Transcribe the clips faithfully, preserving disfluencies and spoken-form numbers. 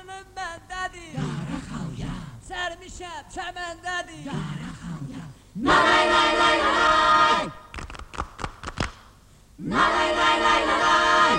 Canım bendedir. Yara kal ya. Sermişem çemendedir. Yara kal ya. Nalay lay lay lay. Nalay lay lay lay.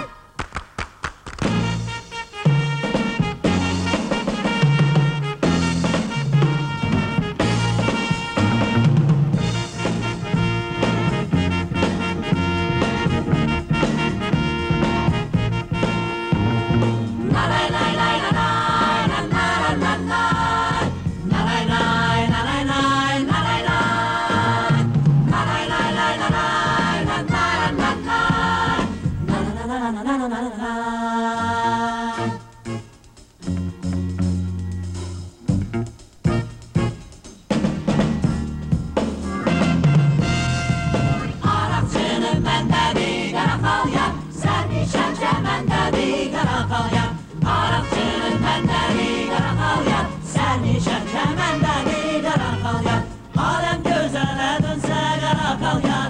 Arapçının bendedir kara kalyan, sermişem çemendedir kara kalyan. Arapçının bendedir kara kalyan, sermişem çemendedir kara kalyan. Alem gözele dönse kara kalyan.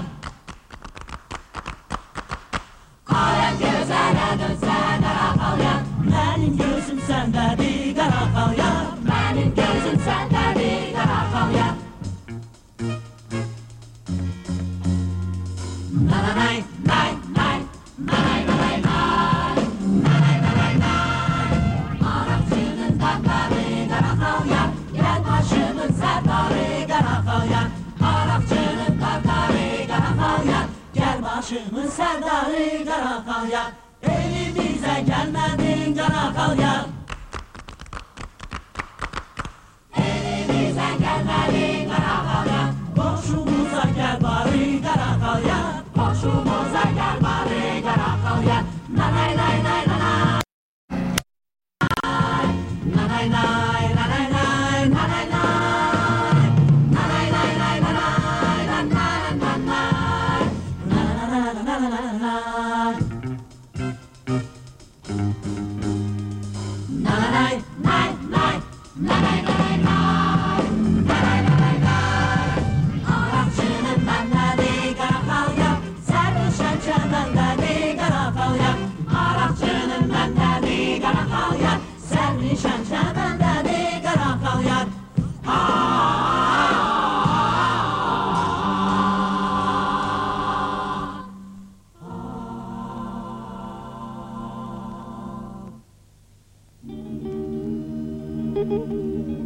Alem gözele dönse kara kalyan. Benim gözüm sendedir kara kalyan. Benim gözüm sendedir kara kalyan. Nanay nay nay nanay nanay nay nanay nanay nay. Arapçının bendedir kara kalyan. Gel başımın serdarı kara kalyan. Arapçının bendedir kara kalyan. Gel başımın serdarı kara kalyan. Elimize gelmedin kara kalyan. Elimize gelmedin kara kalyan. Komşumuza gel bari kara kalyan. Komşumuza gel bari kara kalyan. Nanay nay nay nanay. Nanay nay nanay nay nanay nay. Nanay nay nay nanay nanay nanay. Nanay nanay nanay nanay. Nanay nay nay nanay nanay nay. Nanay nanay nay. Arapçının bendedir kara kalyan. Sermişem çemendedir kara kalyan. Arapçının bendedir kara kalyan. Sermişem çemendedir kara kalyan. Thank you.